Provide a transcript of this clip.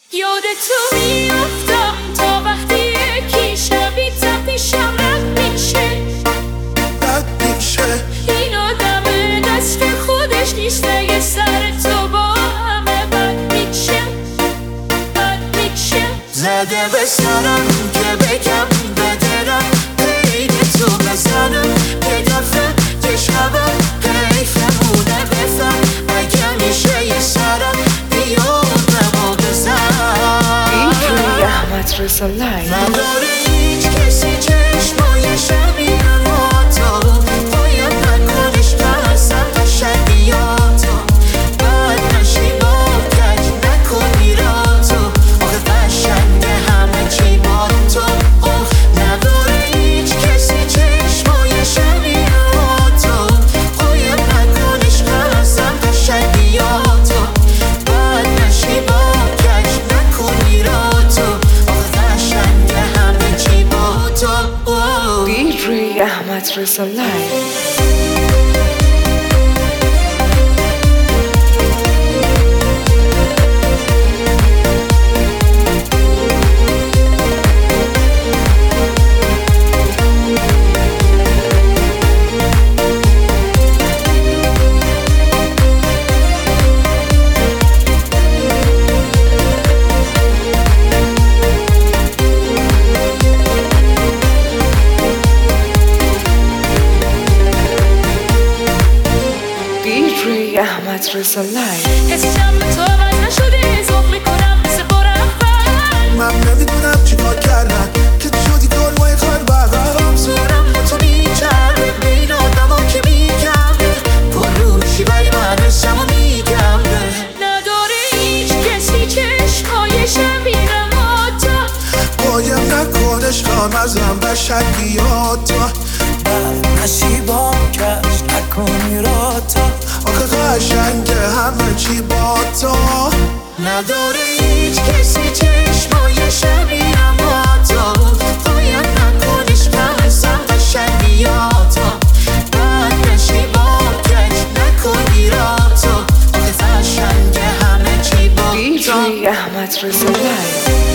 یاد تو میافتم تا وقتی یکی شبی پیشم رد میشه این آدم دست خودش نیست یه سر تو با همه بد میشه زده به سرم که بگم بدرم عید تو بزنم یه دفعه یه شبم حیفمونه بفهم اگه میشه یه سرم بیادم و بزن DJ احمد رضا لایو نداره هیچ کسی چشمای شبیه ما تو باید نکنش بسم قشنگ بیاتو بد نشی با کج نکنی را تو آخه قشنگ همه چی با تو نداره هیچ کسی چشمای شبیه ما تو باید نکنش بسم قشنگ بیاتو بد نشی با کج نکنی را تو آخه قشنگ همه چی با تو DJ احمد رضا لایو DJ احمد رضا لایو حسم به تو عوض نشده ذوق میکنم مثل بار اول من نمیدونم چیکار کردم که شدی کلمای خواهر بقرم سرم با تو میچرده بین آدم ها که میگمه پر روشی ولی من حسم و میگمه نداره هیچ کسی چشمای شبیه ما تو باید نکنش کامزم قشنگ بیاد تو بد نشی با کش نکنی را تو آخه قشنگ همه چی با تو نداره هیچ کسی چشمای شبیه ما تو باید نکنش بسم قشنگ بیاد تو بد نشی با کش نکنی را تو آخه قشنگ همه چی با تو DJ احمد رضا لایو